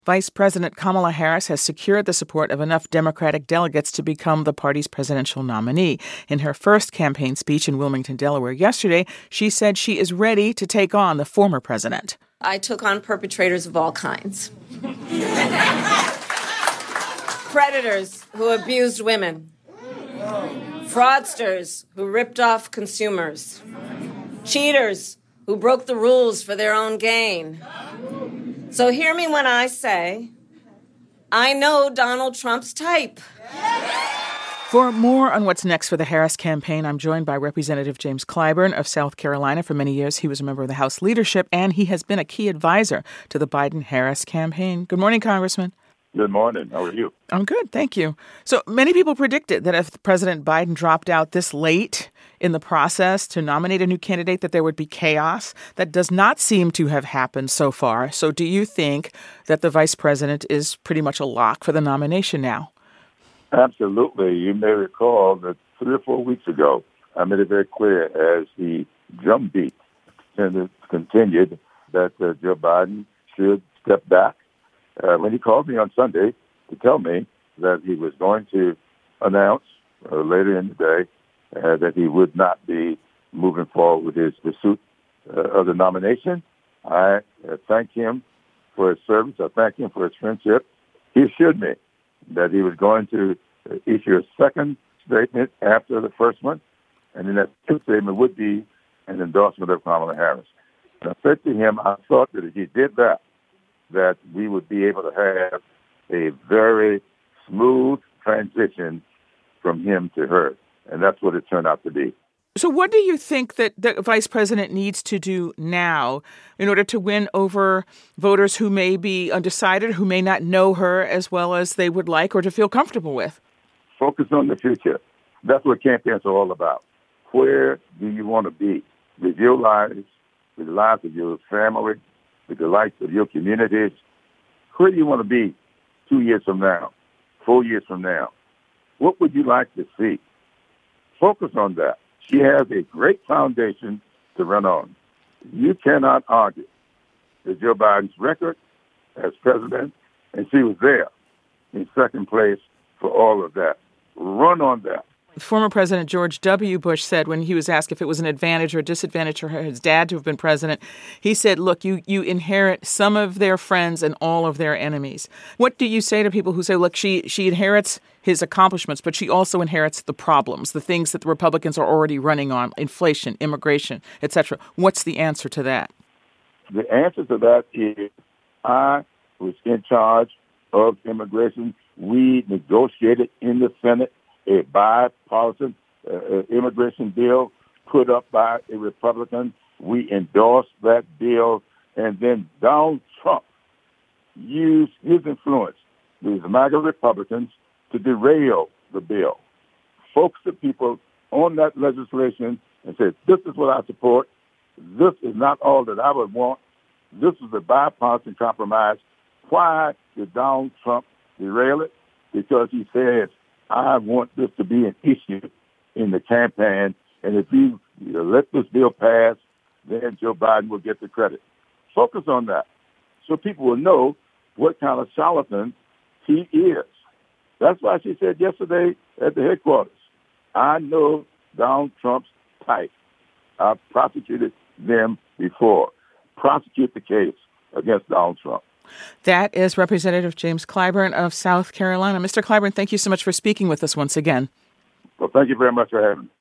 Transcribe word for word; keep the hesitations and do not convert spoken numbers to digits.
Vice President Kamala Harris has secured the support of enough Democratic delegates to become the party's presidential nominee. In her first campaign speech in Wilmington, Delaware yesterday, she said she is ready to take on the former president. I took on perpetrators of all kinds. Predators who abused women. Fraudsters who ripped off consumers. Cheaters who broke the rules for their own gain. So hear me when I say, I know Donald Trump's type. For more on what's next for the Harris campaign, I'm joined by Representative James Clyburn of South Carolina. For many years, he was a member of the House leadership, and he has been a key advisor to the Biden-Harris campaign. Good morning, Congressman. Good morning. How are you? I'm good, thank you. So many people predicted that if President Biden dropped out this late in the process to nominate a new candidate, that there would be chaos. That does not seem to have happened so far. So do you think that the vice president is pretty much a lock for the nomination now? Absolutely. You may recall that three or four weeks ago, I made it very clear as the drumbeat continued that uh, Joe Biden should step back. Uh, when he called me on Sunday to tell me that he was going to announce uh, later in the day uh, that he would not be moving forward with his pursuit uh, of the nomination, I uh, thank him for his service. I thank him for his friendship. He assured me that he was going to uh, issue a second statement after the first one, and then that second statement would be an endorsement of Kamala Harris. And I said to him, I thought that if he did that, that we would be able to have a very smooth transition from him to her. And that's what it turned out to be. So what do you think that the vice president needs to do now in order to win over voters who may be undecided, who may not know her as well as they would like or to feel comfortable with? Focus on the future. That's what campaigns are all about. Where do you want to be with your lives, with the lives of your family, with the lives of your communities? Where do you want to be two years from now, four years from now? What would you like to see? Focus on that. She has a great foundation to run on. You cannot argue with Joe Biden's record as president, and she was there in second place for all of that. Run on that. Former President George W. Bush said when he was asked if it was an advantage or a disadvantage for his dad to have been president, he said, look, you, you inherit some of their friends and all of their enemies. What do you say to people who say, look, she, she inherits his accomplishments, but she also inherits the problems, the things that the Republicans are already running on, inflation, immigration, et cetera. What's the answer to that? The answer to that is I was in charge of immigration. We negotiated in the Senate a bipartisan uh, immigration bill put up by a Republican. We endorsed that bill, and then Donald Trump used his influence with the MAGA Republicans to derail the bill. Focus the people on that legislation and say, this is what I support. This is not all that I would want. This is a bipartisan compromise. Why did Donald Trump derail it? Because he says, I want this to be an issue in the campaign, and if you, you know, let this bill pass, then Joe Biden will get the credit. Focus on that so people will know what kind of charlatan he is. That's why she said yesterday at the headquarters, I know Donald Trump's type. I've prosecuted them before. Prosecute the case against Donald Trump. That is Representative James Clyburn of South Carolina. Mister Clyburn, thank you so much for speaking with us once again. Well, thank you very much for having me.